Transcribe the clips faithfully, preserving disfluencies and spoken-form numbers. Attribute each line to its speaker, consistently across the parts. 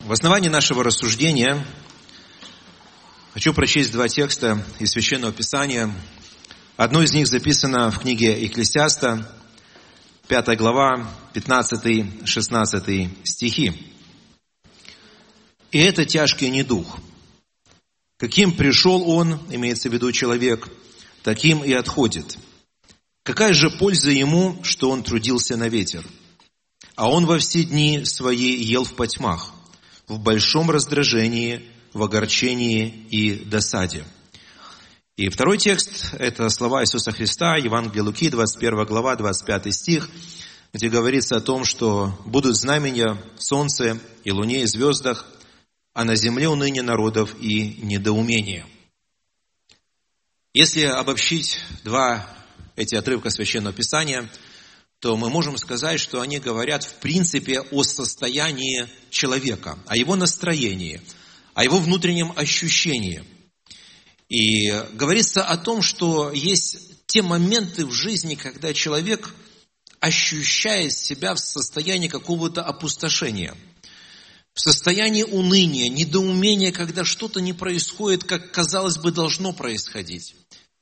Speaker 1: В основании нашего рассуждения хочу прочесть два текста из Священного Писания. Одно из них записано в книге Екклесиаста, пятая глава, пятнадцатый-шестнадцатый стихи. «И это тяжкий недух. Каким пришел он, имеется в виду человек, таким и отходит. Какая же польза ему, что он трудился на ветер? А он во все дни свои ел в потьмах, в большом раздражении, в огорчении и досаде». И второй текст – это слова Иисуса Христа, Евангелие Луки, двадцать первая глава, двадцать пятый стих, где говорится о том, что будут знамения в солнце и луне и звездах, а на земле уныние народов и недоумение. Если обобщить два эти отрывка Священного Писания, то мы можем сказать, что они говорят в принципе о состоянии человека, о его настроении, о его внутреннем ощущении. И говорится о том, что есть те моменты в жизни, когда человек ощущает себя в состоянии какого-то опустошения, в состоянии уныния, недоумения, когда что-то не происходит, как, казалось бы, должно происходить.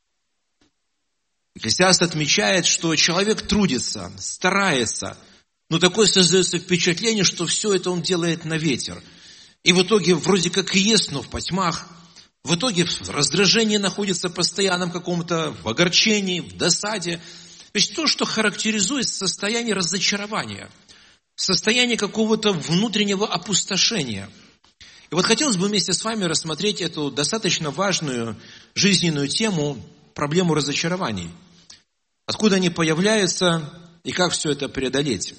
Speaker 1: Екклесиаст отмечает, что человек трудится, старается, но такое создается впечатление, что все это он делает на ветер. И в итоге вроде как и ест, но в потьмах. В итоге в раздражении находится в постоянном каком-то, в огорчении, в досаде. То есть то, что характеризует состояние разочарования, состояние какого-то внутреннего опустошения. И вот хотелось бы вместе с вами рассмотреть эту достаточно важную жизненную тему, проблему разочарований. Откуда они появляются и как все это преодолеть.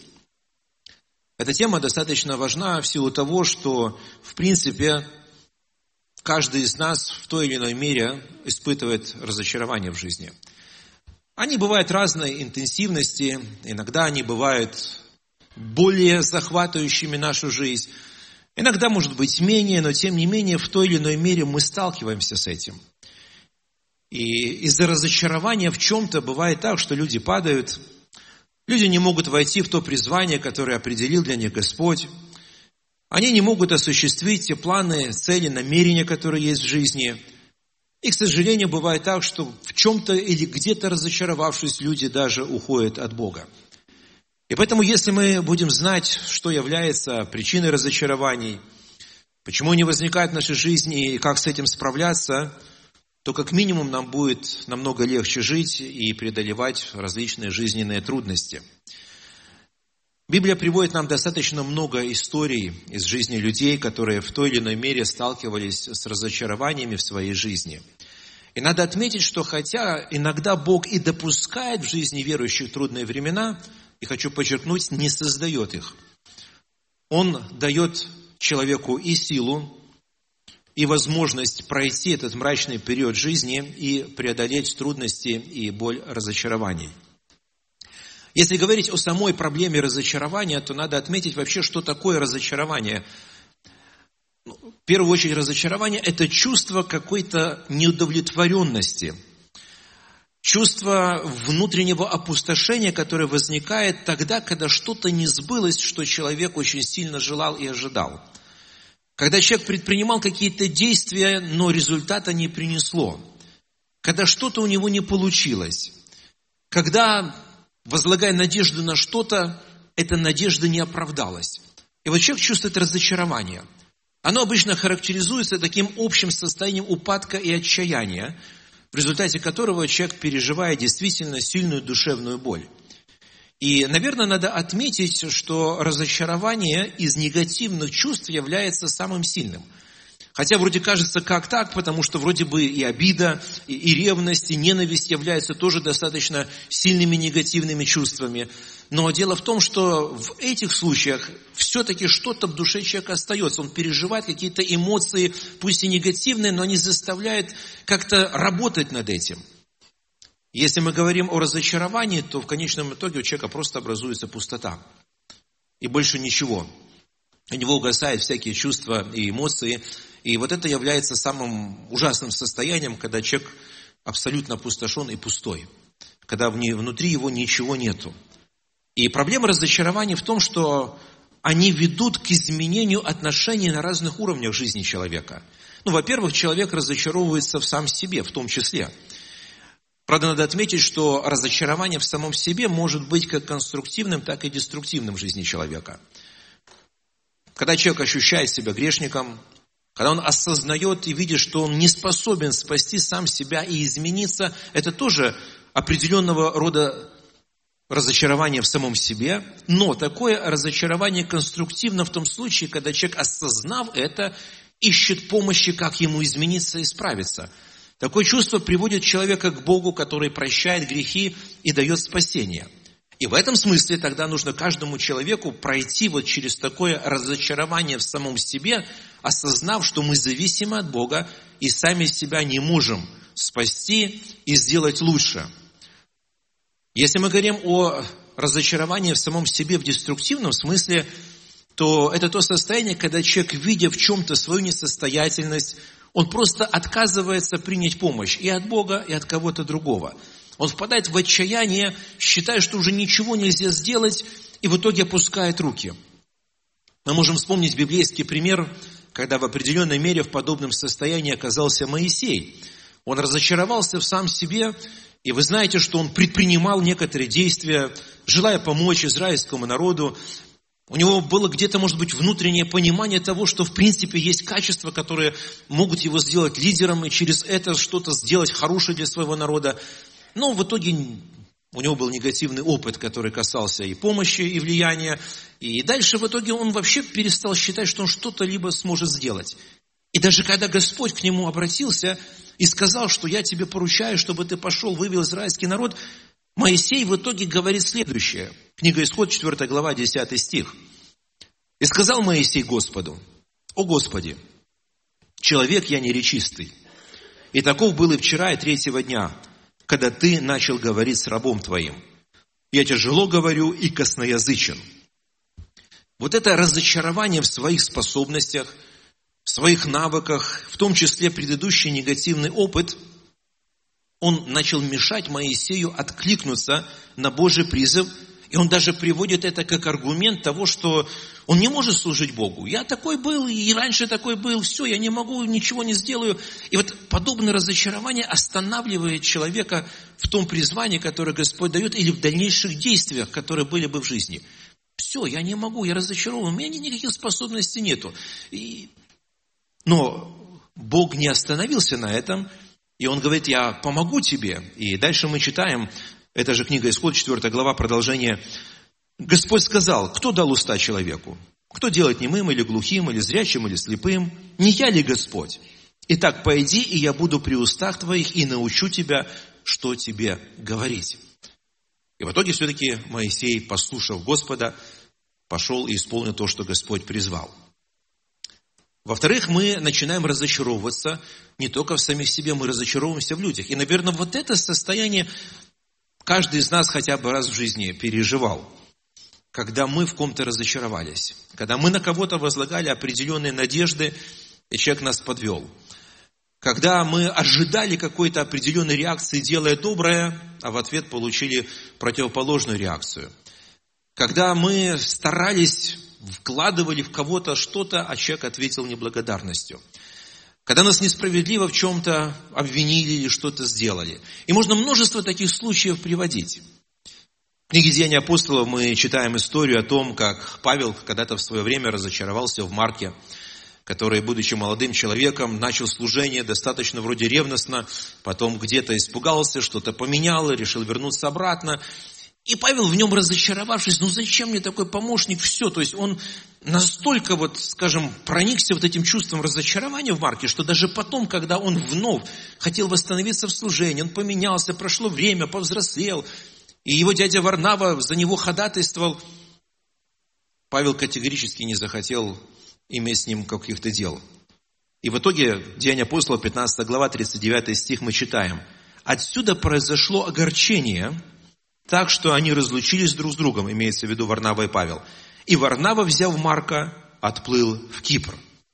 Speaker 1: Эта тема достаточно важна в силу того, что, в принципе, каждый из нас в той или иной мере испытывает разочарование в жизни. Они бывают разной интенсивности, иногда они бывают более захватывающими нашу жизнь, иногда, может быть, менее, но тем не менее, в той или иной мере мы сталкиваемся с этим. И из-за разочарования в чем-то бывает так, что люди падают, люди не могут войти в то призвание, которое определил для них Господь. Они не могут осуществить те планы, цели, намерения, которые есть в жизни. И, к сожалению, бывает так, что в чем-то или где-то разочаровавшись, люди даже уходят от Бога. И поэтому, если мы будем знать, что является причиной разочарований, почему они возникают в нашей жизни и как с этим справляться, то как минимум нам будет намного легче жить и преодолевать различные жизненные трудности. Библия приводит нам достаточно много историй из жизни людей, которые в той или иной мере сталкивались с разочарованиями в своей жизни. И надо отметить, что хотя иногда Бог и допускает в жизни верующих трудные времена, и хочу подчеркнуть, не создает их. Он дает человеку и силу, и возможность пройти этот мрачный период жизни и преодолеть трудности и боль разочарований. Если говорить о самой проблеме разочарования, то надо отметить вообще, что такое разочарование. В первую очередь, разочарование – это чувство какой-то неудовлетворенности, чувство внутреннего опустошения, которое возникает тогда, когда что-то не сбылось, что человек очень сильно желал и ожидал. Когда человек предпринимал какие-то действия, но результата не принесло. Когда что-то у него не получилось. Когда, возлагая надежду на что-то, эта надежда не оправдалась. И вот человек чувствует разочарование. Оно обычно характеризуется таким общим состоянием упадка и отчаяния, в результате которого человек переживает действительно сильную душевную боль. И, наверное, надо отметить, что разочарование из негативных чувств является самым сильным. Хотя вроде кажется, как так, потому что вроде бы и обида, и, и ревность, и ненависть являются тоже достаточно сильными негативными чувствами. Но дело в том, что в этих случаях все-таки что-то в душе человека остается. Он переживает какие-то эмоции, пусть и негативные, но они заставляют как-то работать над этим. Если мы говорим о разочаровании, то в конечном итоге у человека просто образуется пустота. И больше ничего. У него угасают всякие чувства и эмоции. И вот это является самым ужасным состоянием, когда человек абсолютно опустошен и пустой. Когда внутри его ничего нету. И проблема разочарования в том, что они ведут к изменению отношений на разных уровнях жизни человека. Ну, во-первых, человек разочаровывается в сам себе, в том числе. Правда, надо отметить, что разочарование в самом себе может быть как конструктивным, так и деструктивным в жизни человека. Когда человек ощущает себя грешником, когда он осознает и видит, что он не способен спасти сам себя и измениться, это тоже определенного рода разочарование в самом себе, но такое разочарование конструктивно в том случае, когда человек, осознав это, ищет помощи, как ему измениться и исправиться. Такое чувство приводит человека к Богу, который прощает грехи и дает спасение. И в этом смысле тогда нужно каждому человеку пройти вот через такое разочарование в самом себе, осознав, что мы зависимы от Бога и сами себя не можем спасти и сделать лучше. Если мы говорим о разочаровании в самом себе в деструктивном смысле, то это то состояние, когда человек, видя в чем-то свою несостоятельность, он просто отказывается принять помощь и от Бога, и от кого-то другого. Он впадает в отчаяние, считая, что уже ничего нельзя сделать, и в итоге опускает руки. Мы можем вспомнить библейский пример, когда в определенной мере в подобном состоянии оказался Моисей. Он разочаровался в сам себе, и вы знаете, что он предпринимал некоторые действия, желая помочь израильскому народу. У него было где-то, может быть, внутреннее понимание того, что в принципе есть качества, которые могут его сделать лидером, и через это что-то сделать хорошее для своего народа. Но в итоге у него был негативный опыт, который касался и помощи, и влияния. И дальше в итоге он вообще перестал считать, что он что-то либо сможет сделать. И даже когда Господь к нему обратился и сказал, что я тебе поручаю, чтобы ты пошел, вывел израильский народ, Моисей в итоге говорит следующее. Книга Исход, четвёртая глава, десятый стих. «И сказал Моисей Господу: о Господи, человек я неречистый, и таков был и вчера, и третьего дня, когда ты начал говорить с рабом твоим. Я тяжело говорю и косноязычен». Вот это разочарование в своих способностях, в своих навыках, в том числе предыдущий негативный опыт, он начал мешать Моисею откликнуться на Божий призыв, и он даже приводит это как аргумент того, что он не может служить Богу. Я такой был, и раньше такой был, все, я не могу, ничего не сделаю. И вот подобное разочарование останавливает человека в том призвании, которое Господь дает, или в дальнейших действиях, которые были бы в жизни. Все, я не могу, я разочарован, у меня никаких способностей нету. И... Но Бог не остановился на этом, и Он говорит: я помогу тебе. И дальше мы читаем, это же книга Исход, четвёртая глава, продолжение. Господь сказал: кто дал уста человеку? Кто делает немым, или глухим, или зрячим, или слепым? Не я ли Господь? Итак, пойди, и я буду при устах твоих, и научу тебя, что тебе говорить. И в итоге все-таки Моисей, послушав Господа, пошел и исполнил то, что Господь призвал. Во-вторых, мы начинаем разочаровываться не только в самих себе, мы разочаровываемся в людях. И, наверное, вот это состояние каждый из нас хотя бы раз в жизни переживал, когда мы в ком-то разочаровались, когда мы на кого-то возлагали определенные надежды, и человек нас подвел. Когда мы ожидали какой-то определенной реакции, делая доброе, а в ответ получили противоположную реакцию. Когда мы старались, вкладывали в кого-то что-то, а человек ответил неблагодарностью. Когда нас несправедливо в чем-то обвинили или что-то сделали. И можно множество таких случаев приводить. В книге «Деяния апостолов» мы читаем историю о том, как Павел когда-то в свое время разочаровался в Марке, который, будучи молодым человеком, начал служение достаточно вроде ревностно, потом где-то испугался, что-то поменял, решил вернуться обратно. И Павел, в нем разочаровавшись: ну зачем мне такой помощник? Все, то есть он настолько, вот, скажем, проникся вот этим чувством разочарования в Марке, что даже потом, когда он вновь хотел восстановиться в служении, он поменялся, прошло время, повзрослел, и его дядя Варнава за него ходатайствовал, Павел категорически не захотел иметь с ним каких-то дел. И в итоге, Деяния апостолов, пятнадцатая глава, тридцать девятый стих, мы читаем: «Отсюда произошло огорчение, так что они разлучились друг с другом», имеется в виду Варнава и Павел. «И Варнава, взяв Марка, отплыл в Кипр».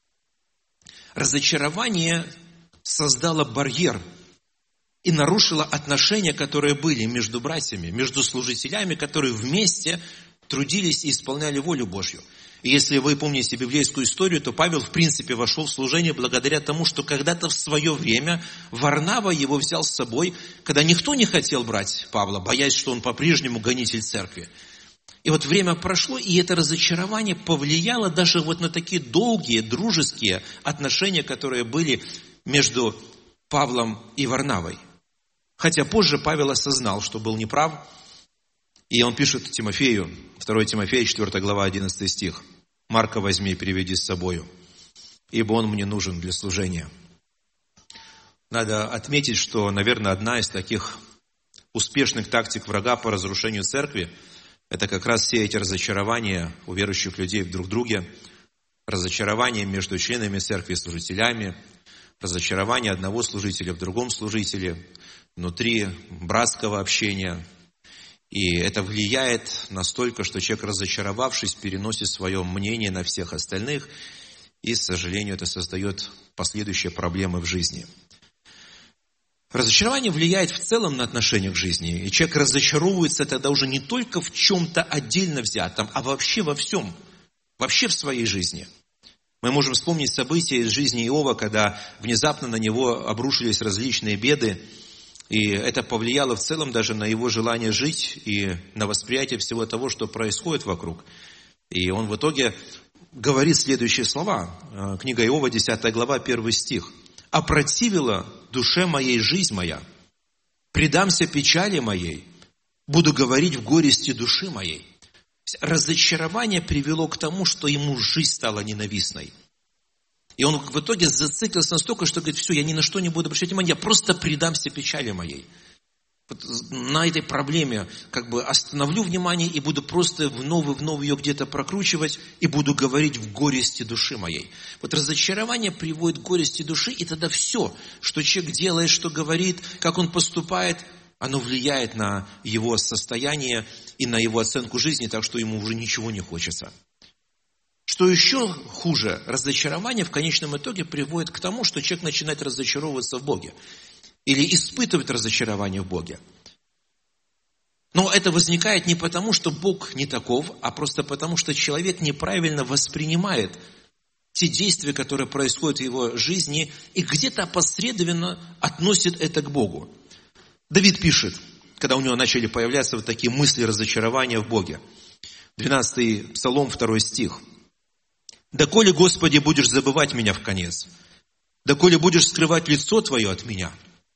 Speaker 1: Разочарование создало барьер и нарушило отношения, которые были между братьями, между служителями, которые вместе трудились и исполняли волю Божью. И если вы помните библейскую историю, то Павел, в принципе, вошел в служение благодаря тому, что когда-то в свое время Варнава его взял с собой, когда никто не хотел брать Павла, боясь, что он по-прежнему гонитель церкви. И вот время прошло, и это разочарование повлияло даже вот на такие долгие, дружеские отношения, которые были между Павлом и Варнавой. Хотя позже Павел осознал, что был неправ, и он пишет Тимофею, второе Тимофея, четвёртая глава, одиннадцатый стих. «Марка возьми и приведи с собою, ибо он мне нужен для служения». Надо отметить, что, наверное, одна из таких успешных тактик врага по разрушению церкви – это как раз все эти разочарования у верующих людей в друг друге, разочарование между членами церкви и служителями, разочарование одного служителя в другом служителе, внутри братского общения. И это влияет настолько, что человек, разочаровавшись, переносит свое мнение на всех остальных, и, к сожалению, это создает последующие проблемы в жизни. Разочарование влияет в целом на отношения к жизни, и человек разочаровывается тогда уже не только в чем-то отдельно взятом, а вообще во всем, вообще в своей жизни. Мы можем вспомнить события из жизни Иова, когда внезапно на него обрушились различные беды, и это повлияло в целом даже на его желание жить и на восприятие всего того, что происходит вокруг. И он в итоге говорит следующие слова. Книга Иова, десятая глава, первый стих. «Опротивила душе моей жизнь моя, предамся печали моей, буду говорить в горести души моей». Разочарование привело к тому, что ему жизнь стала ненавистной. И он в итоге зациклился настолько, что говорит: все, я ни на что не буду обращать внимания, я просто предамся печали моей. Вот на этой проблеме как бы остановлю внимание и буду просто вновь и вновь ее где-то прокручивать и буду говорить в горести души моей. Вот разочарование приводит к горести души, и тогда все, что человек делает, что говорит, как он поступает, оно влияет на его состояние и на его оценку жизни, так что ему уже ничего не хочется. Что еще хуже, разочарование в конечном итоге приводит к тому, что человек начинает разочаровываться в Боге или испытывать разочарование в Боге. Но это возникает не потому, что Бог не таков, а просто потому, что человек неправильно воспринимает те действия, которые происходят в его жизни, и где-то опосредованно относит это к Богу. Давид пишет, когда у него начали появляться вот такие мысли разочарования в Боге. двенадцатый Псалом, второй стих. «Доколе, Господи, будешь забывать меня в конец? Доколе будешь скрывать лицо Твое от меня?»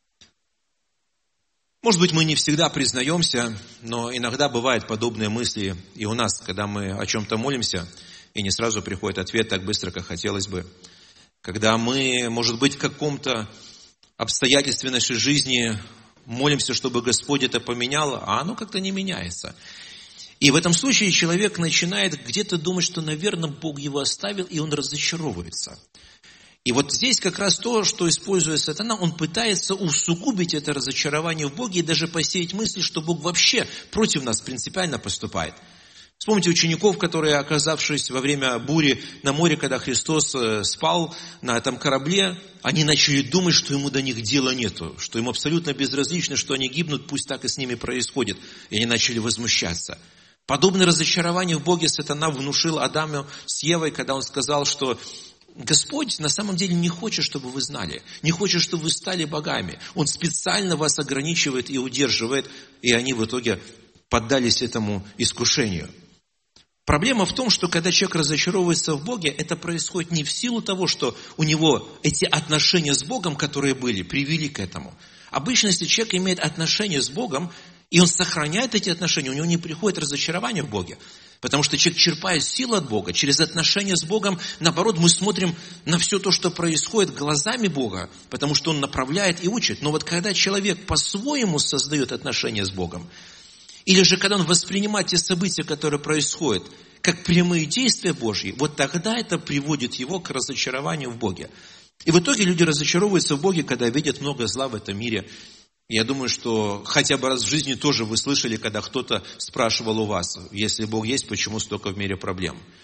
Speaker 1: Может быть, мы не всегда признаемся, но иногда бывают подобные мысли и у нас, когда мы о чем-то молимся, и не сразу приходит ответ так быстро, как хотелось бы. Когда мы, может быть, в каком-то обстоятельстве нашей жизни молимся, чтобы Господь это поменял, а оно как-то не меняется. И в этом случае человек начинает где-то думать, что, наверное, Бог его оставил, и он разочаровывается. И вот здесь как раз то, что использует сатана, он пытается усугубить это разочарование в Боге и даже посеять мысль, что Бог вообще против нас принципиально поступает. Вспомните учеников, которые, оказавшись во время бури на море, когда Христос спал на этом корабле, они начали думать, что ему до них дела нету, что ему абсолютно безразлично, что они гибнут, пусть так и с ними происходит. И они начали возмущаться. Подобное разочарование в Боге сатана внушил Адаму с Евой, когда он сказал, что Господь на самом деле не хочет, чтобы вы знали, не хочет, чтобы вы стали богами. Он специально вас ограничивает и удерживает, и они в итоге поддались этому искушению. Проблема в том, что когда человек разочаровывается в Боге, это происходит не в силу того, что у него эти отношения с Богом, которые были, привели к этому. Обычно, если человек имеет отношения с Богом, и он сохраняет эти отношения, у него не приходит разочарование в Боге. Потому что человек черпает силу от Бога. Через отношения с Богом, наоборот, мы смотрим на все то, что происходит глазами Бога, потому что Он направляет и учит. Но вот когда человек по-своему создает отношения с Богом, или же когда он воспринимает те события, которые происходят, как прямые действия Божьи, вот тогда это приводит его к разочарованию в Боге. И в итоге люди разочаровываются в Боге, когда видят много зла в этом мире. Я думаю, что хотя бы раз в жизни тоже вы слышали, когда кто-то спрашивал у вас: если Бог есть, почему столько в мире проблем?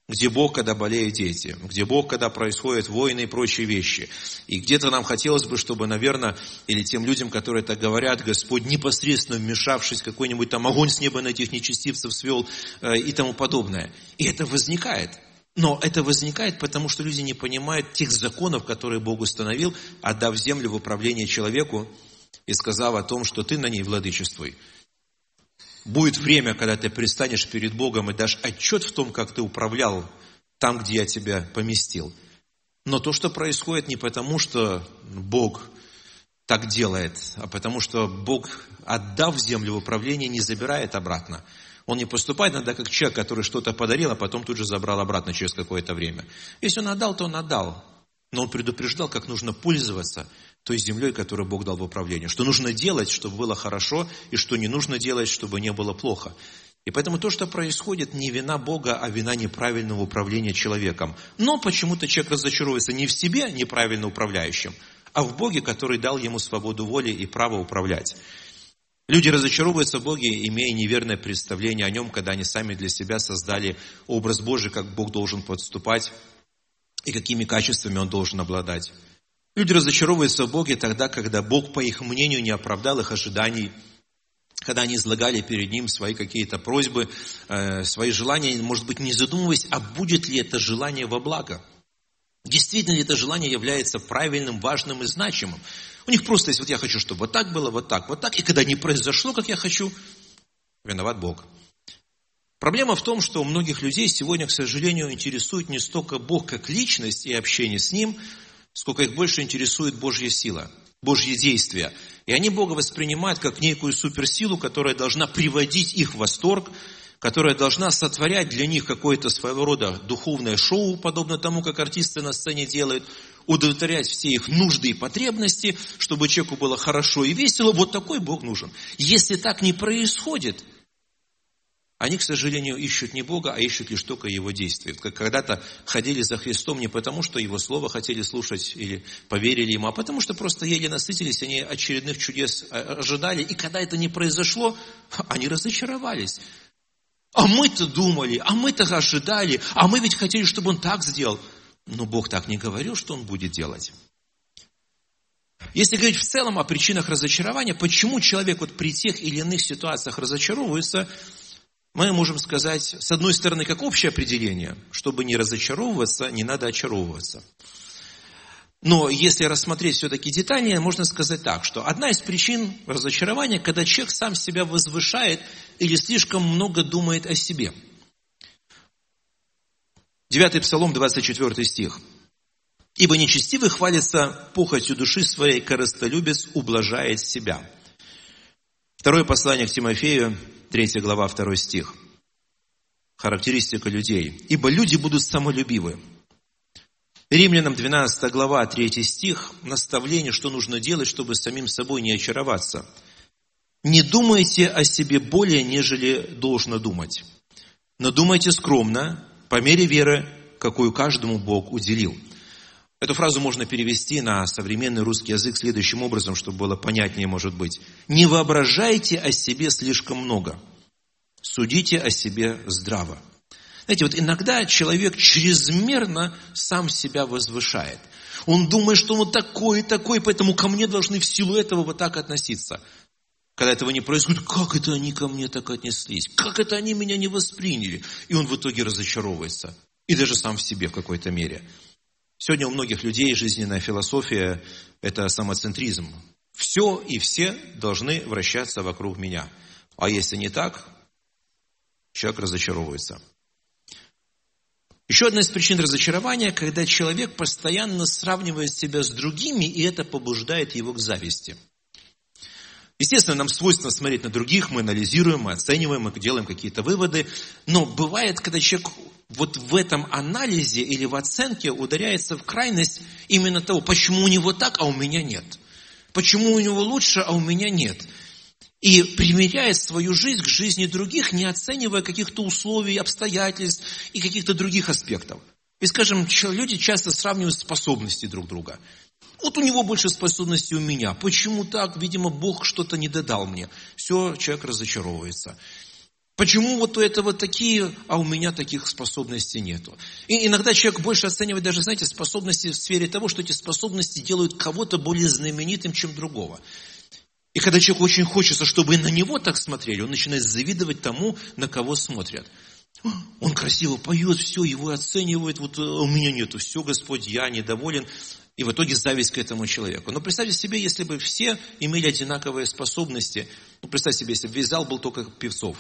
Speaker 1: Где Бог, когда болеют дети, где Бог, когда происходят войны и прочие вещи. И где-то нам хотелось бы, чтобы, наверное, или тем людям, которые так говорят, Господь, непосредственно вмешавшись, какой-нибудь там огонь с неба на этих нечестивцев свел э, и тому подобное. И это возникает. Но это возникает, потому что люди не понимают тех законов, которые Бог установил, отдав землю в управление человеку и сказав о том, что ты на ней владычествуй. Будет время, когда ты предстанешь перед Богом и дашь отчет в том, как ты управлял там, где я тебя поместил. Но то, что происходит, не потому, что Бог так делает, а потому, что Бог, отдав землю в управление, не забирает обратно. Он не поступает иногда как человек, который что-то подарил, а потом тут же забрал обратно через какое-то время. Если он отдал, то он отдал. Но он предупреждал, как нужно пользоваться той землей, которую Бог дал в управление. Что нужно делать, чтобы было хорошо, и что не нужно делать, чтобы не было плохо. И поэтому то, что происходит, не вина Бога, а вина неправильного управления человеком. Но почему-то человек разочаровывается не в себе, неправильно управляющим, а в Боге, который дал ему свободу воли и право управлять. Люди разочаровываются в Боге, имея неверное представление о Нем, когда они сами для себя создали образ Божий, как Бог должен поступать и какими качествами Он должен обладать. Люди разочаровываются в Боге тогда, когда Бог, по их мнению, не оправдал их ожиданий, когда они излагали перед Ним свои какие-то просьбы, свои желания, может быть, не задумываясь, а будет ли это желание во благо. Действительно ли это желание является правильным, важным и значимым. У них просто есть, вот я хочу, чтобы вот так было, вот так, вот так. И когда не произошло, как я хочу, виноват Бог. Проблема в том, что у многих людей сегодня, к сожалению, интересует не столько Бог как личность и общение с Ним, сколько их больше интересует Божья сила, Божье действие. И они Бога воспринимают как некую суперсилу, которая должна приводить их в восторг, которая должна сотворять для них какое-то своего рода духовное шоу, подобно тому, как артисты на сцене делают, удовлетворять все их нужды и потребности, чтобы человеку было хорошо и весело. Вот такой Бог нужен. Если так не происходит, они, к сожалению, ищут не Бога, а ищут лишь только Его действия. Как когда-то ходили за Христом не потому, что Его Слово хотели слушать или поверили Ему, а потому что просто еле насытились, они очередных чудес ожидали. И когда это не произошло, они разочаровались. А мы-то думали, а мы-то ожидали, а мы ведь хотели, чтобы Он так сделал. Но Бог так не говорил, что Он будет делать. Если говорить в целом о причинах разочарования, почему человек вот при тех или иных ситуациях разочаровывается, мы можем сказать, с одной стороны, как общее определение, чтобы не разочаровываться, не надо очаровываться. Но если рассмотреть все-таки детальнее, можно сказать так, что одна из причин разочарования, когда человек сам себя возвышает или слишком много думает о себе. Девятый Псалом, двадцать четвёртый стих. «Ибо нечестивый хвалится похотью души своей, корыстолюбец ублажает себя». Второе послание к Тимофею, третья глава, второй стих. Характеристика людей. «Ибо люди будут самолюбивы». Римлянам двенадцатая глава, третий стих, наставление, что нужно делать, чтобы самим собой не очароваться. «Не думайте о себе более, нежели должно думать, но думайте скромно, по мере веры, какую каждому Бог уделил». Эту фразу можно перевести на современный русский язык следующим образом, чтобы было понятнее, может быть. «Не воображайте о себе слишком много, судите о себе здраво». Знаете, вот иногда человек чрезмерно сам себя возвышает. Он думает, что он вот такой и такой, поэтому ко мне должны в силу этого вот так относиться. Когда этого не происходит, как это они ко мне так отнеслись? Как это они меня не восприняли? И он в итоге разочаровывается. И даже сам в себе в какой-то мере. Сегодня у многих людей жизненная философия – это самоцентризм. Все и все должны вращаться вокруг меня. А если не так, человек разочаровывается. Еще одна из причин разочарования, когда человек постоянно сравнивает себя с другими, и это побуждает его к зависти. Естественно, нам свойственно смотреть на других, мы анализируем, мы оцениваем, мы делаем какие-то выводы. Но бывает, когда человек вот в этом анализе или в оценке ударяется в крайность именно того, почему у него так, а у меня нет. Почему у него лучше, а у меня нет. И примеряет свою жизнь к жизни других, не оценивая каких-то условий, обстоятельств и каких-то других аспектов. И, скажем, люди часто сравнивают способности друг друга. Вот у него больше способностей у меня. Почему так? Видимо, Бог что-то не додал мне. Все, человек разочаровывается. Почему вот у этого такие, а у меня таких способностей нету? И иногда человек больше оценивает даже, знаете, способности в сфере того, что эти способности делают кого-то более знаменитым, чем другого. И когда человеку очень хочется, чтобы на него так смотрели, он начинает завидовать тому, на кого смотрят. Он красиво поет, все, его оценивают, вот у меня нету, все, Господь, я недоволен. И в итоге зависть к этому человеку. Но представьте себе, если бы все имели одинаковые способности. Ну, представьте себе, если бы весь зал был только певцов.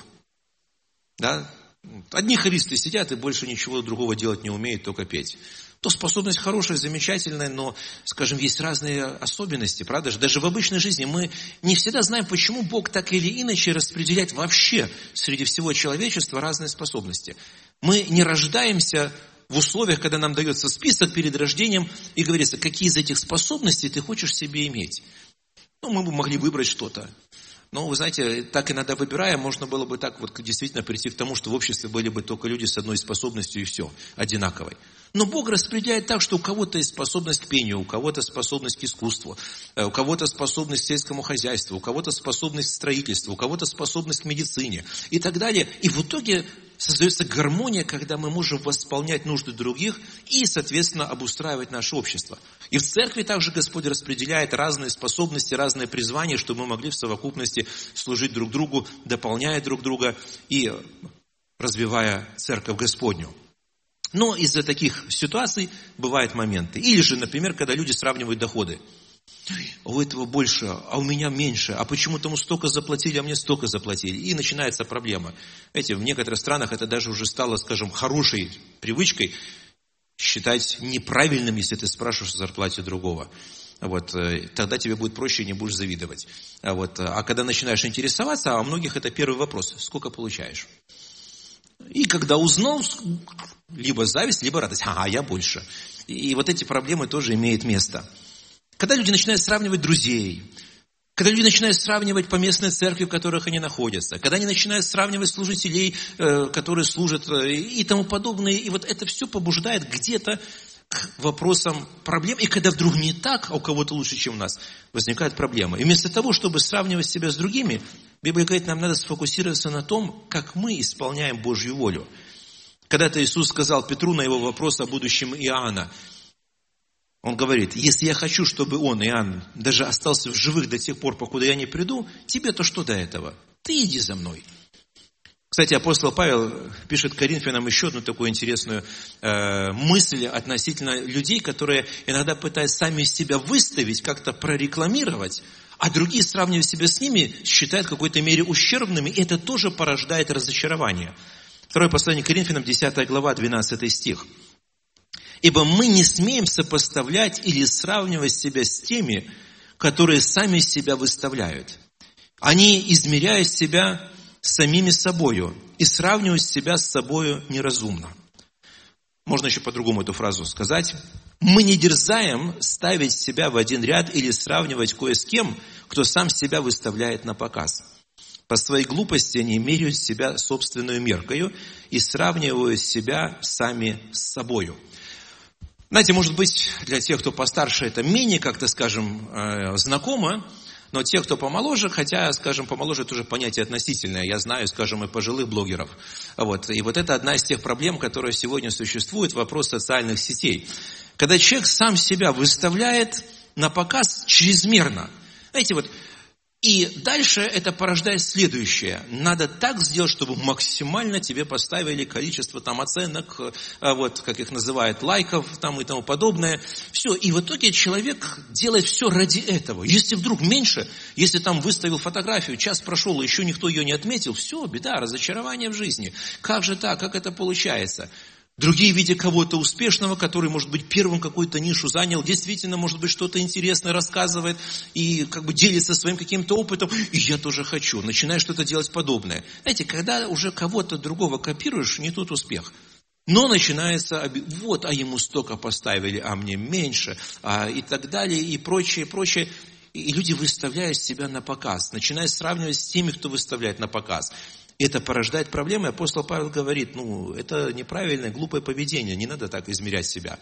Speaker 1: Да? Одни хористы сидят и больше ничего другого делать не умеют, только петь. То способность хорошая, замечательная, но, скажем, есть разные особенности, правда же? Даже в обычной жизни мы не всегда знаем, почему Бог так или иначе распределяет вообще среди всего человечества разные способности. Мы не рождаемся в условиях, когда нам дается список перед рождением и говорится, какие из этих способностей ты хочешь себе иметь. Ну, мы бы могли выбрать что-то. Но, вы знаете, так иногда выбирая, можно было бы так вот действительно прийти к тому, что в обществе были бы только люди с одной способностью и все, одинаковой. Но Бог распределяет так, что у кого-то есть способность к пению, у кого-то способность к искусству, у кого-то способность к сельскому хозяйству, у кого-то способность к строительству, у кого-то способность к медицине и так далее. И в итоге создается гармония, когда мы можем восполнять нужды других и, соответственно, обустраивать наше общество. И в церкви также Господь распределяет разные способности, разные призвания, чтобы мы могли в совокупности служить друг другу, дополняя друг друга и развивая церковь Господню. Но из-за таких ситуаций бывают моменты. Или же, например, когда люди сравнивают доходы. У этого больше, а у меня меньше. А почему тому столько заплатили, а мне столько заплатили? И начинается проблема. Знаете, в некоторых странах это даже уже стало, скажем, хорошей привычкой считать неправильным, если ты спрашиваешь о зарплате другого. Вот, тогда тебе будет проще и не будешь завидовать. А, вот, а когда начинаешь интересоваться, а у многих это первый вопрос. Сколько получаешь? И когда узнал, либо зависть, либо радость. Ага, я больше. И вот эти проблемы тоже имеют место. Когда люди начинают сравнивать друзей, когда люди начинают сравнивать поместные церкви, в которых они находятся, когда они начинают сравнивать служителей, которые служат и тому подобное, и вот это все побуждает где-то к вопросам проблем. И когда вдруг не так, а у кого-то лучше, чем у нас, возникают проблемы. И вместо того, чтобы сравнивать себя с другими, Библия говорит, нам надо сфокусироваться на том, как мы исполняем Божью волю. Когда-то Иисус сказал Петру на его вопрос о будущем Иоанна, он говорит, если я хочу, чтобы он, Иоанн, даже остался в живых до тех пор, покуда я не приду, тебе-то что до этого? Ты иди за мной. Кстати, апостол Павел пишет Коринфянам еще одну такую интересную э, мысль относительно людей, которые иногда пытаются сами себя выставить, как-то прорекламировать, а другие, сравнивая себя с ними, считают в какой-то мере ущербными, и это тоже порождает разочарование. Второе послание Коринфянам, десятая глава, двенадцатый стих. «Ибо мы не смеем сопоставлять или сравнивать себя с теми, которые сами себя выставляют. Они измеряют себя самими собою и сравнивают себя с собою неразумно». Можно еще по-другому эту фразу сказать. «Мы не дерзаем ставить себя в один ряд или сравнивать кое с кем, кто сам себя выставляет на показ. По своей глупости они меряют себя собственную меркою и сравнивают себя сами с собою». Знаете, может быть, для тех, кто постарше, это менее, как-то, скажем, знакомо, но те, кто помоложе, хотя, скажем, помоложе, это уже понятие относительное, я знаю, скажем, и пожилых блогеров. Вот. И вот это одна из тех проблем, которые сегодня существуют, вопрос социальных сетей. Когда человек сам себя выставляет на показ чрезмерно. Знаете, вот, и дальше это порождает следующее. Надо так сделать, чтобы максимально тебе поставили количество там оценок, вот, как их называют, лайков там и тому подобное. Все. И в итоге человек делает все ради этого. Если вдруг меньше, если там выставил фотографию, час прошел, и еще никто ее не отметил, все, беда, разочарование в жизни. Как же так? Как это получается? Другие, видя кого-то успешного, который, может быть, первым какую-то нишу занял, действительно, может быть, что-то интересное рассказывает и как бы делится своим каким-то опытом, и я тоже хочу, начинаю что-то делать подобное. Знаете, когда уже кого-то другого копируешь, не тут успех. Но начинается, вот, а ему столько поставили, а мне меньше, а, и так далее, и прочее, прочее. И люди выставляют себя на показ, начинают сравнивать с теми, кто выставляет на показ. Это порождает проблемы. Апостол Павел говорит, ну, это неправильное, глупое поведение, не надо так измерять себя.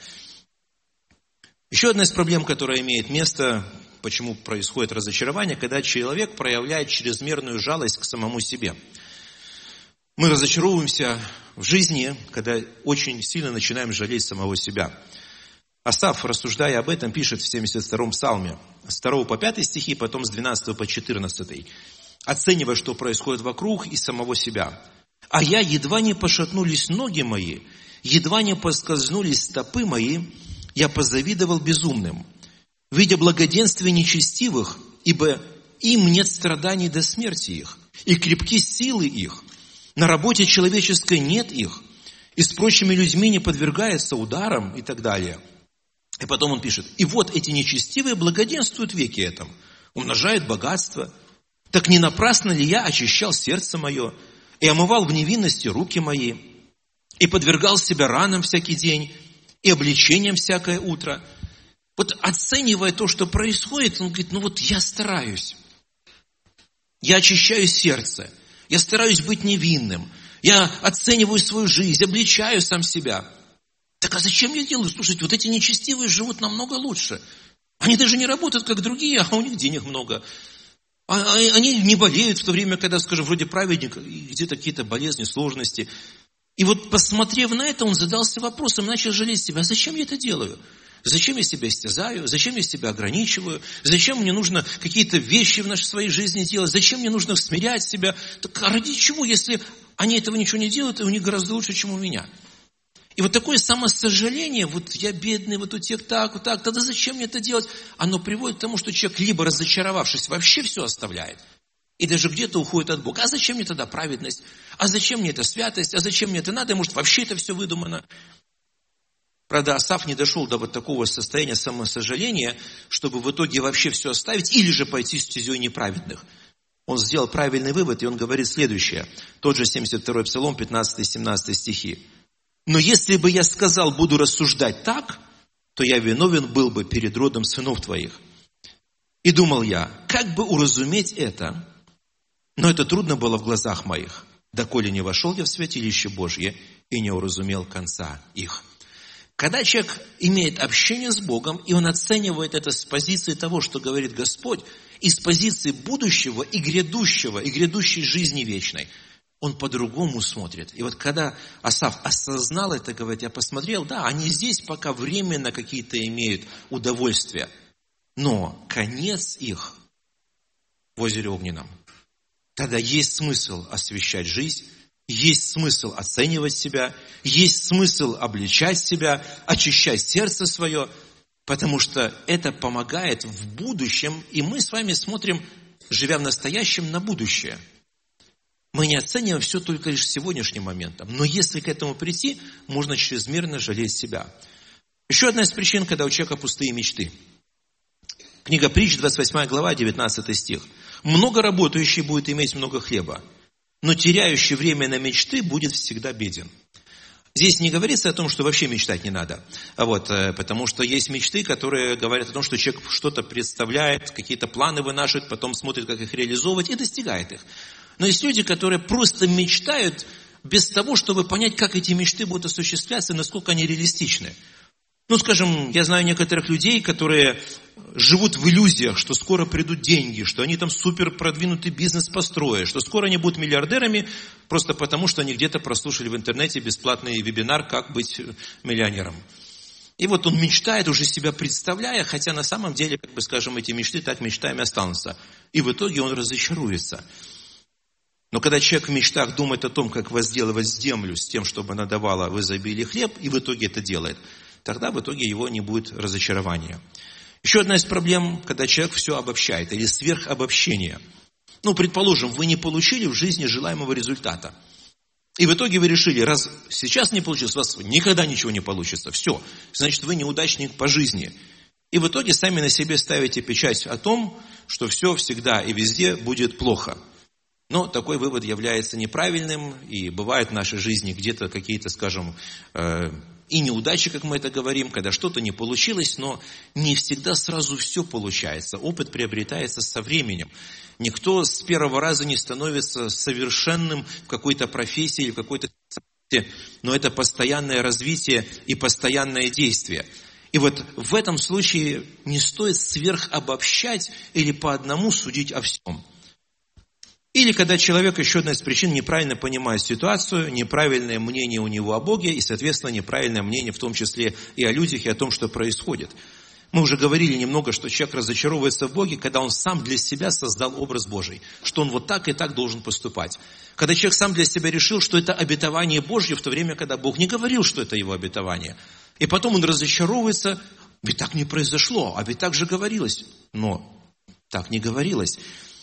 Speaker 1: Еще одна из проблем, которая имеет место, почему происходит разочарование, когда человек проявляет чрезмерную жалость к самому себе. Мы разочаровываемся в жизни, когда очень сильно начинаем жалеть самого себя. Асаф, рассуждая об этом, пишет в семьдесят втором псалме, с второго по пятый стихи, потом с двенадцатого по четырнадцатый, оценивая, что происходит вокруг и самого себя. «А я, едва не пошатнулись ноги мои, едва не поскользнулись стопы мои, я позавидовал безумным, видя благоденствие нечестивых, ибо им нет страданий до смерти их, и крепки силы их. На работе человеческой нет их, и с прочими людьми не подвергается ударам» и так далее. И потом он пишет: «И вот эти нечестивые благоденствуют в веке этом, умножают богатство. Так не напрасно ли я очищал сердце мое, и омывал в невинности руки мои, и подвергал себя ранам всякий день, и обличениям всякое утро». Вот оценивая то, что происходит, он говорит: ну вот я стараюсь, я очищаю сердце, я стараюсь быть невинным, я оцениваю свою жизнь, обличаю сам себя. Так а зачем я делаю? Слушайте, вот эти нечестивые живут намного лучше. Они даже не работают, как другие, а у них денег много. А, они не болеют в то время, когда, скажем, вроде праведник, где-то какие-то болезни, сложности. И вот, посмотрев на это, он задался вопросом, начал жалеть себя: а зачем я это делаю? Зачем я себя истязаю? Зачем я себя ограничиваю? Зачем мне нужно какие-то вещи в нашей своей жизни делать? Зачем мне нужно смирять себя? Так а ради чего, если они этого ничего не делают, и у них гораздо лучше, чем у меня? И вот такое самосожаление: вот я бедный, вот у тех так, вот так, тогда зачем мне это делать? Оно приводит к тому, что человек, либо разочаровавшись, вообще все оставляет, и даже где-то уходит от Бога. А зачем мне тогда праведность? А зачем мне эта святость? А зачем мне это надо? Может, вообще это все выдумано? Правда, Асаф не дошел до вот такого состояния самосожаления, чтобы в итоге вообще все оставить или же пойти стезей неправедных. Он сделал правильный вывод, и он говорит следующее. Тот же семьдесят второй псалом, пятнадцатый-семнадцатый стихи. «Но если бы я сказал, буду рассуждать так, то я виновен был бы перед родом сынов твоих. И думал я, как бы уразуметь это, но это трудно было в глазах моих, доколе не вошел я в святилище Божье и не уразумел конца их». Когда человек имеет общение с Богом, и он оценивает это с позиции того, что говорит Господь, и с позиции будущего, и грядущего, и грядущей жизни вечной, он по-другому смотрит. И вот когда Асаф осознал это, говорит: я посмотрел, да, они здесь пока временно какие-то имеют удовольствия, но конец их в озере Огненном. Тогда есть смысл освящать жизнь, есть смысл оценивать себя, есть смысл обличать себя, очищать сердце свое, потому что это помогает в будущем, и мы с вами смотрим, живя в настоящем, на будущее. Мы не оцениваем все только лишь сегодняшним моментом, но если к этому прийти, можно чрезмерно жалеть себя. Еще одна из причин, когда у человека пустые мечты. Книга Притч, двадцать восьмая глава, девятнадцатый стих. «Много работающий будет иметь много хлеба, но теряющий время на мечты будет всегда беден». Здесь не говорится о том, что вообще мечтать не надо. Вот, потому что есть мечты, которые говорят о том, что человек что-то представляет, какие-то планы вынашивает, потом смотрит, как их реализовывать, и достигает их. Но есть люди, которые просто мечтают без того, чтобы понять, как эти мечты будут осуществляться и насколько они реалистичны. Ну, скажем, я знаю некоторых людей, которые живут в иллюзиях, что скоро придут деньги, что они там супер продвинутый бизнес построят, что скоро они будут миллиардерами, просто потому, что они где-то прослушали в интернете бесплатный вебинар «Как быть миллионером». И вот он мечтает, уже себя представляя, хотя на самом деле, как бы скажем, эти мечты так мечтами останутся. И в итоге он разочаруется. Но когда человек в мечтах думает о том, как возделывать землю с тем, чтобы она давала в изобилии хлеб, и в итоге это делает, тогда в итоге его не будет разочарования. Еще одна из проблем, когда человек все обобщает, или сверхобобщение. Ну, предположим, вы не получили в жизни желаемого результата. И в итоге вы решили, раз сейчас не получилось, у вас никогда ничего не получится. Все, значит, вы неудачник по жизни. И в итоге сами на себе ставите печать о том, что все всегда и везде будет плохо. Но такой вывод является неправильным, и бывают в нашей жизни где-то какие-то, скажем, э, и неудачи, как мы это говорим, когда что-то не получилось, но не всегда сразу все получается. Опыт приобретается со временем. Никто с первого раза не становится совершенным в какой-то профессии или в какой-то специальности, но это постоянное развитие и постоянное действие. И вот в этом случае не стоит сверхобобщать или по одному судить о всем. Или когда человек, еще одна из причин, неправильно понимает ситуацию, неправильное мнение у него о Боге и, соответственно, неправильное мнение в том числе и о людях, и о том, что происходит. Мы уже говорили немного, что человек разочаровывается в Боге, когда он сам для себя создал образ Божий, что он вот так и так должен поступать. Когда человек сам для себя решил, что это обетование Божье, в то время, когда Бог не говорил, что это его обетование. И потом он разочаровывается, ведь так не произошло, а ведь так же говорилось. Но так не говорилось.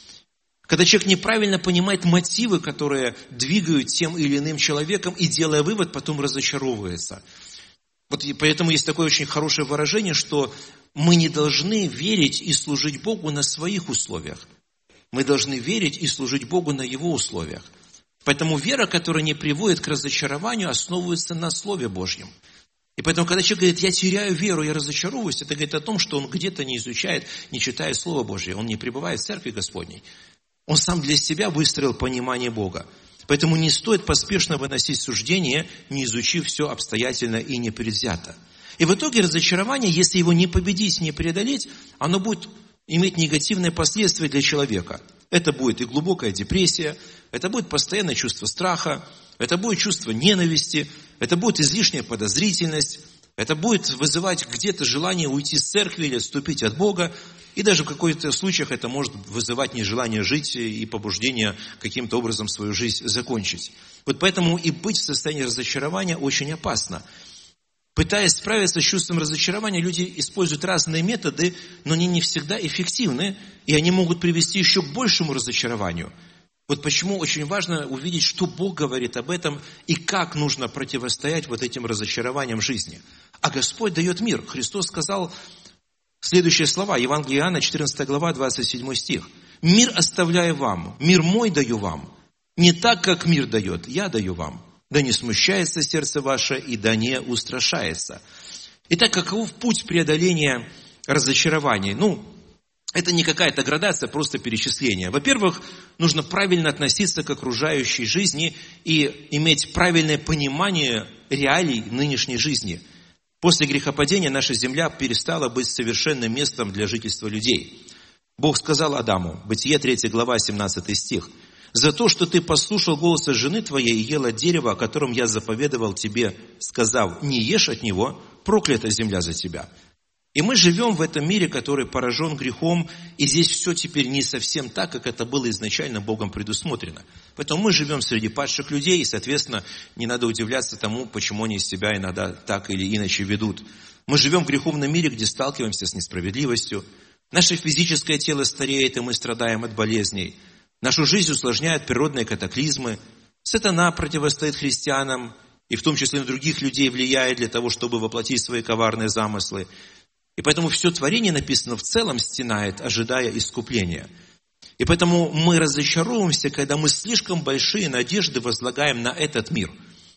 Speaker 1: Когда человек неправильно понимает мотивы, которые двигают тем или иным человеком, и делая вывод, потом разочаровывается. Вот и поэтому есть такое очень хорошее выражение, что мы не должны верить и служить Богу на своих условиях. Мы должны верить и служить Богу на Его условиях. Поэтому вера, которая не приводит к разочарованию, основывается на Слове Божьем. И поэтому, когда человек говорит, я теряю веру, я разочаровываюсь, это говорит о том, что он где-то не изучает, не читает Слово Божье, он не пребывает в Церкви Господней. Он сам для себя выстроил понимание Бога. Поэтому не стоит поспешно выносить суждение, не изучив все обстоятельно и непредвзято. И в итоге разочарование, если его не победить, не преодолеть, оно будет иметь негативные последствия для человека. Это будет и глубокая депрессия, это будет постоянное чувство страха, это будет чувство ненависти, это будет излишняя подозрительность, это будет вызывать где-то желание уйти с церкви или отступить от Бога. И даже в каких-то случаях это может вызывать нежелание жить и побуждение каким-то образом свою жизнь закончить. Вот поэтому и быть в состоянии разочарования очень опасно. Пытаясь справиться с чувством разочарования, люди используют разные методы, но они не всегда эффективны, и они могут привести еще к большему разочарованию. Вот почему очень важно увидеть, что Бог говорит об этом, и как нужно противостоять вот этим разочарованиям жизни. А Господь дает мир. Христос сказал следующие слова, Евангелие Иоанна, четырнадцатая глава, двадцать седьмой стих. «Мир оставляю вам, мир мой даю вам. Не так, как мир дает, я даю вам. Да не смущается сердце ваше, и да не устрашается». Итак, каков путь преодоления разочарований? Ну, это не какая-то градация, просто перечисление. Во-первых, нужно правильно относиться к окружающей жизни и иметь правильное понимание реалий нынешней жизни. После грехопадения наша земля перестала быть совершенным местом для жительства людей. Бог сказал Адаму, Бытие третья глава, семнадцатый стих, «За то, что ты послушал голоса жены твоей и ел от дерева, о котором я заповедовал тебе, сказав, не ешь от него, проклята земля за тебя». И мы живем в этом мире, который поражен грехом, и здесь все теперь не совсем так, как это было изначально Богом предусмотрено. Поэтому мы живем среди падших людей, и, соответственно, не надо удивляться тому, почему они себя иногда так или иначе ведут. Мы живем в греховном мире, где сталкиваемся с несправедливостью. Наше физическое тело стареет, и мы страдаем от болезней. Нашу жизнь усложняют природные катаклизмы. Сатана противостоит христианам, и в том числе на других людей влияет для того, чтобы воплотить свои коварные замыслы. И поэтому все творение, написано, в целом стенает, ожидая искупления. И поэтому мы разочаровываемся, когда мы слишком большие надежды возлагаем на этот мир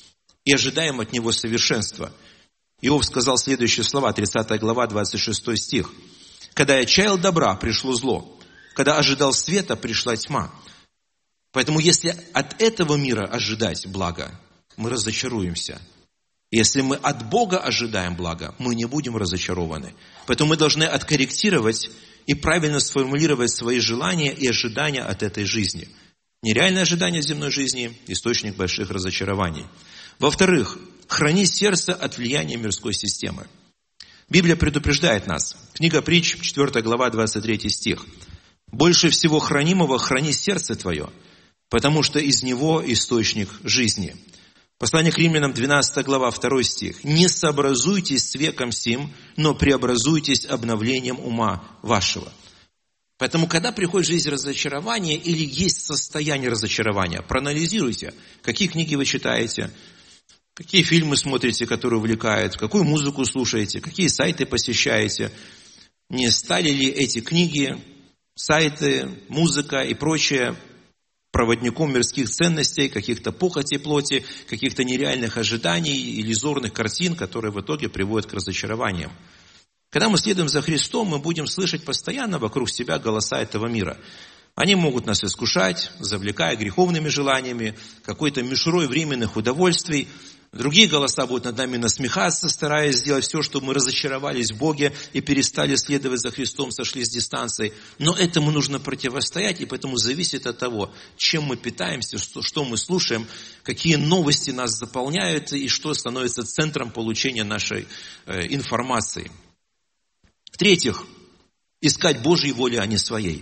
Speaker 1: и ожидаем от него совершенства. Иов сказал следующие слова, тридцатая глава, двадцать шестой стих. «Когда я чаял добра, пришло зло. Когда ожидал света, пришла тьма». Поэтому если от этого мира ожидать блага, мы разочаруемся. Если мы от Бога ожидаем блага, мы не будем разочарованы. Поэтому мы должны откорректировать и правильно сформулировать свои желания и ожидания от этой жизни. Нереальное ожидание земной жизни – источник больших разочарований. Во-вторых, храни сердце от влияния мирской системы. Библия предупреждает нас. Книга Притч, четвёртая глава, двадцать третий стих. «Больше всего хранимого храни сердце твое, потому что из него источник жизни». Послание к Римлянам, двенадцатая глава, второй стих. «Не сообразуйтесь с веком сим, но преобразуйтесь обновлением ума вашего». Поэтому, когда приходит в жизнь разочарование или есть состояние разочарования, проанализируйте, какие книги вы читаете, какие фильмы смотрите, которые увлекают, какую музыку слушаете, какие сайты посещаете. Не стали ли эти книги, сайты, музыка и прочее проводником мирских ценностей, каких-то похотей плоти, каких-то нереальных ожиданий, иллюзорных картин, которые в итоге приводят к разочарованиям. Когда мы следуем за Христом, мы будем слышать постоянно вокруг себя голоса этого мира. Они могут нас искушать, завлекая греховными желаниями, какой-то мишурой временных удовольствий, Другие голоса будут над нами насмехаться, стараясь сделать все, чтобы мы разочаровались в Боге и перестали следовать за Христом, сошли с дистанции. Но этому нужно противостоять, и поэтому зависит от того, чем мы питаемся, что, что мы слушаем, какие новости нас заполняют и что становится центром получения нашей э, информации. В-третьих, искать Божьей воли, а не своей.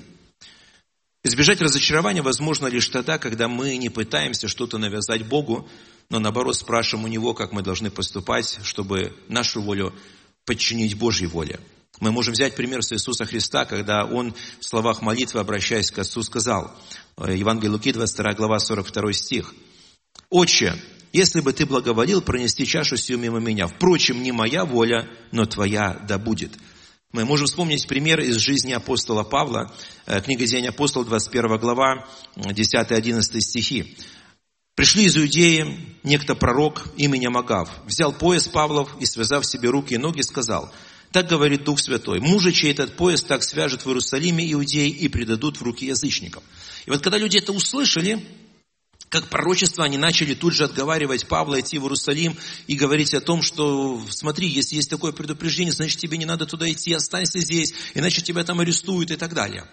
Speaker 1: Избежать разочарования возможно лишь тогда, когда мы не пытаемся что-то навязать Богу, но наоборот спрашиваем у Него, как мы должны поступать, чтобы нашу волю подчинить Божьей воле. Мы можем взять пример с Иисуса Христа, когда Он в словах молитвы, обращаясь к Отцу, сказал, Евангелие Луки, двадцать вторая глава, сорок второй стих, «Отче, если бы Ты благоволил пронести чашу сию мимо меня, впрочем, не моя воля, но Твоя да будет». Мы можем вспомнить пример из жизни апостола Павла, книга Деяний апостолов, двадцать первая глава, десятый-одиннадцатый стихи. «Пришли из Иудеи некто пророк именем Агав, взял пояс Павлов и, связав себе руки и ноги, сказал, так говорит Дух Святой, мужа, чей этот пояс так свяжет в Иерусалиме иудеи и предадут в руки язычников». И вот когда люди это услышали, как пророчество, они начали тут же отговаривать Павла идти в Иерусалим и говорить о том, что смотри, если есть такое предупреждение, значит тебе не надо туда идти, останься здесь, иначе тебя там арестуют и так далее.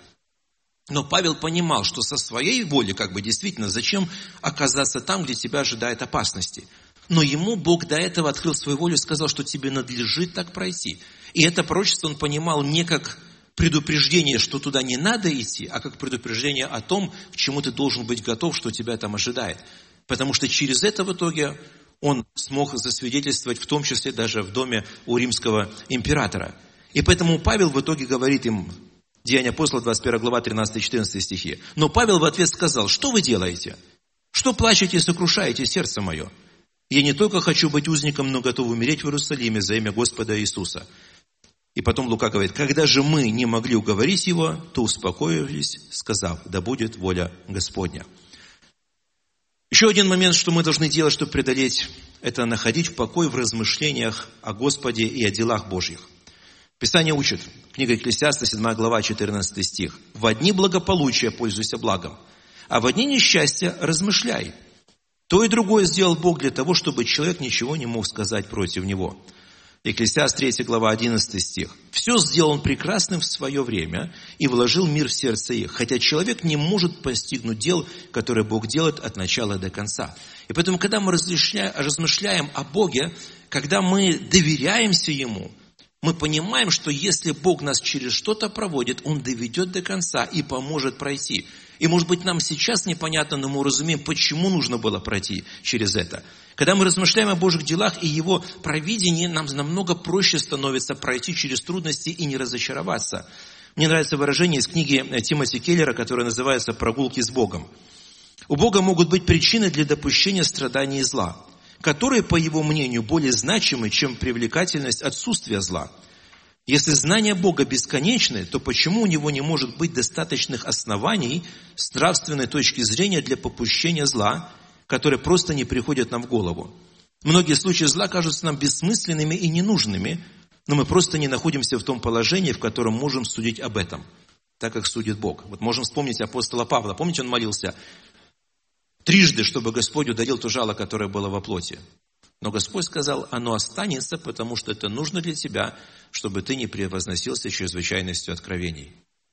Speaker 1: Но Павел понимал, что со своей воли, как бы действительно, зачем оказаться там, где тебя ожидает опасности. Но ему Бог до этого открыл свою волю и сказал, что тебе надлежит так пройти. И это пророчество он понимал не как предупреждение, что туда не надо идти, а как предупреждение о том, к чему ты должен быть готов, что тебя там ожидает. Потому что через это в итоге он смог засвидетельствовать, в том числе даже в доме у римского императора. И поэтому Павел в итоге говорит им, Деяния апостолов, двадцать первая глава, тринадцатый-четырнадцатый стихи. Но Павел в ответ сказал, что вы делаете? Что плачете и сокрушаете сердце мое? Я не только хочу быть узником, но готов умереть в Иерусалиме за имя Господа Иисуса. И потом Лука говорит, когда же мы не могли уговорить его, то успокоились, сказав, да будет воля Господня. Еще один момент, что мы должны делать, чтобы преодолеть, это находить в покое в размышлениях о Господе и о делах Божьих. Писание учит, книга Екклесиаста, седьмая глава, четырнадцатый стих. «В дни благополучия пользуйся благом, а в дни несчастья размышляй. То и другое сделал Бог для того, чтобы человек ничего не мог сказать против него». Екклесиаст, третья глава, одиннадцатый стих. «Все сделал он прекрасным в свое время и вложил мир в сердце их, хотя человек не может постигнуть дел, которые Бог делает от начала до конца». И поэтому, когда мы размышляем о Боге, когда мы доверяемся Ему, мы понимаем, что если Бог нас через что-то проводит, Он доведет до конца и поможет пройти. И может быть нам сейчас непонятно, но мы разумеем, почему нужно было пройти через это. Когда мы размышляем о Божьих делах и Его провидении, нам намного проще становится пройти через трудности и не разочароваться. Мне нравится выражение из книги Тимоти Келлера, которое называется «Прогулки с Богом». У Бога могут быть причины для допущения страданий и зла, которые, по его мнению, более значимы, чем привлекательность отсутствия зла. Если знания Бога бесконечны, то почему у Него не может быть достаточных оснований с нравственной точки зрения для попущения зла, которые просто не приходят нам в голову? Многие случаи зла кажутся нам бессмысленными и ненужными, но мы просто не находимся в том положении, в котором можем судить об этом, так как судит Бог. Вот можем вспомнить апостола Павла. Помните, он молился трижды, чтобы Господь удалил то жало, которое было во плоти. Но Господь сказал, оно останется, потому что это нужно для тебя, чтобы ты не превозносился чрезвычайностью откровений.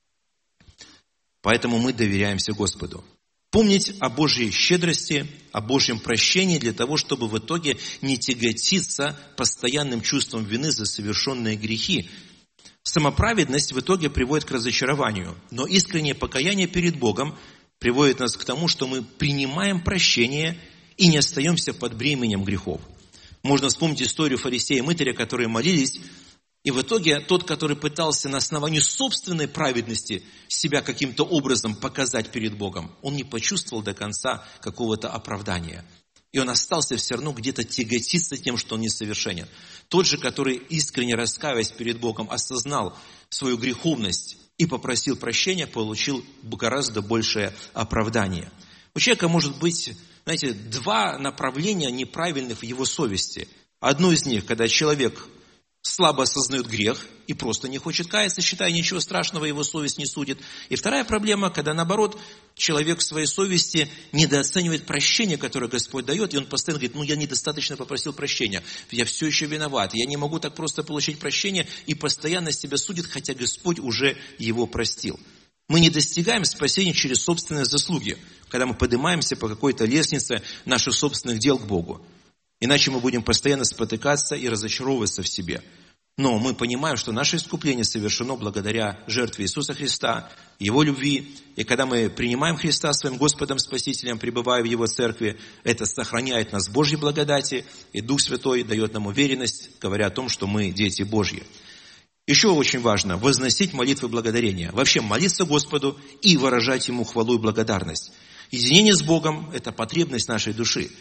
Speaker 1: Поэтому мы доверяемся Господу. Помнить о Божьей щедрости, о Божьем прощении, для того, чтобы в итоге не тяготиться постоянным чувством вины за совершенные грехи. Самоправедность в итоге приводит к разочарованию, но искреннее покаяние перед Богом приводит нас к тому, что мы принимаем прощение и не остаемся под бременем грехов. Можно вспомнить историю фарисея и мытаря, которые молились, и в итоге тот, который пытался на основании собственной праведности себя каким-то образом показать перед Богом, он не почувствовал до конца какого-то оправдания. И он остался все равно где-то тяготиться тем, что он несовершенен. Тот же, который искренне раскаиваясь перед Богом, осознал свою греховность и попросил прощения, получил гораздо большее оправдание. У человека может быть, знаете, два направления неправильных в его совести. Одно из них, когда человек слабо осознает грех и просто не хочет каяться, считая ничего страшного, его совесть не судит. И вторая проблема, когда наоборот, человек в своей совести недооценивает прощение, которое Господь дает, и он постоянно говорит, ну я недостаточно попросил прощения, я все еще виноват, я не могу так просто получить прощение, и постоянно себя судит, хотя Господь уже его простил. Мы не достигаем спасения через собственные заслуги, когда мы поднимаемся по какой-то лестнице наших собственных дел к Богу. Иначе мы будем постоянно спотыкаться и разочаровываться в себе. Но мы понимаем, что наше искупление совершено благодаря жертве Иисуса Христа, Его любви. И когда мы принимаем Христа своим Господом, Спасителем, пребывая в Его церкви, это сохраняет нас в Божьей благодати, и Дух Святой дает нам уверенность, говоря о том, что мы дети Божьи. Еще очень важно возносить молитвы благодарения. Вообще молиться Господу и выражать Ему хвалу и благодарность. Единение с Богом – это потребность нашей души.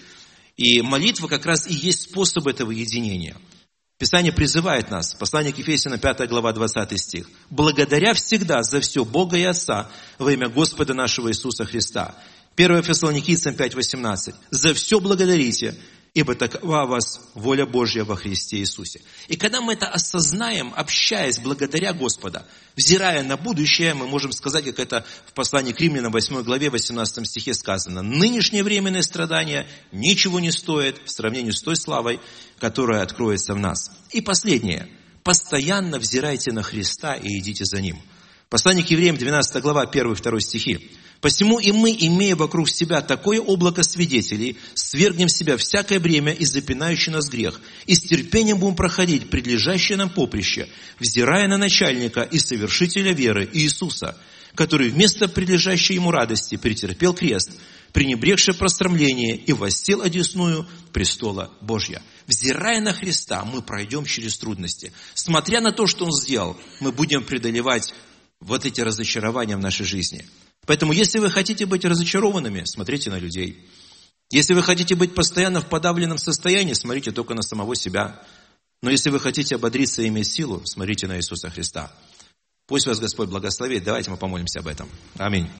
Speaker 1: И молитва как раз и есть способ этого единения. Писание призывает нас, послание к Ефесянам, пятая глава, двадцатый стих. «Благодаря всегда за все Бога и Отца во имя Господа нашего Иисуса Христа». первое Фессалоникийцам пять восемнадцать. «За все благодарите, ибо такова вас воля Божья во Христе Иисусе». И когда мы это осознаем, общаясь благодаря Господа, взирая на будущее, мы можем сказать, как это в послании к Римлянам, восьмой главе, восемнадцатом стихе сказано, «Нынешнее временное страдание ничего не стоит в сравнении с той славой, которая откроется в нас». И последнее. Постоянно взирайте на Христа и идите за Ним. Послание к Евреям, двенадцатая глава, первый и второй стихи. «Посему и мы, имея вокруг себя такое облако свидетелей, свергнем с себя всякое бремя и запинающий нас грех, и с терпением будем проходить предлежащее нам поприще, взирая на начальника и совершителя веры Иисуса, который вместо предлежащей ему радости претерпел крест, пренебрегшее прострамление и воссел одесную престола Божья». Взирая на Христа, мы пройдем через трудности. Смотря на то, что Он сделал, мы будем преодолевать вот эти разочарования в нашей жизни. Поэтому, если вы хотите быть разочарованными, смотрите на людей. Если вы хотите быть постоянно в подавленном состоянии, смотрите только на самого себя. Но если вы хотите ободриться и иметь силу, смотрите на Иисуса Христа. Пусть вас Господь благословит. Давайте мы помолимся об этом. Аминь.